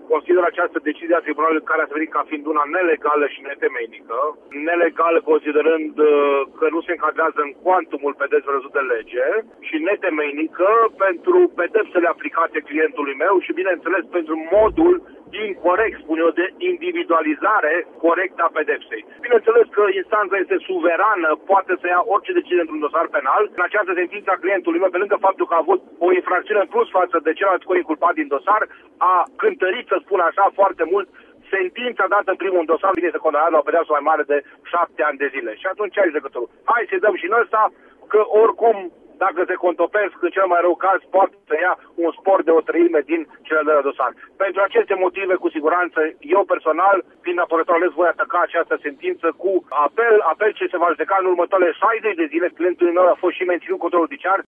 consider această decizie a tribunalului care a venit ca fiind una nelegală și netemeinică. Nelegală considerând că nu se încadrează în cuantumul pedepselor prevăzut de lege și netemeinică pentru pedepsele aplicate clientului meu și, bineînțeles, pentru modul incorect, spun eu, de individualizare corectă a pedepsei. Bineînțeles că instanța este suverană, poate să ia orice decizie într-un dosar penal. În această sentință a clientului meu, pe lângă faptul că a avut o infracțiune în plus față de celălalt co-inculpat din dosar, a cântărit, să spun așa, foarte mult sentința dată în primul dosar, bine, este condamnat la o pedeapsă mai mare de 7 ani de zile. Și atunci ce ai judecătorul? Hai să-i dăm și în ăsta, că oricum, dacă se contopesc, în cel mai rău caz, poate să ia un spor de 1/3 din cele de la dosar. Pentru aceste motive, cu siguranță, eu personal, fiind apărător ales, voi ataca această sentință cu apel ce se va judeca în următoarele 60 de zile. Clientul meu a fost și menținut controlul judiciar.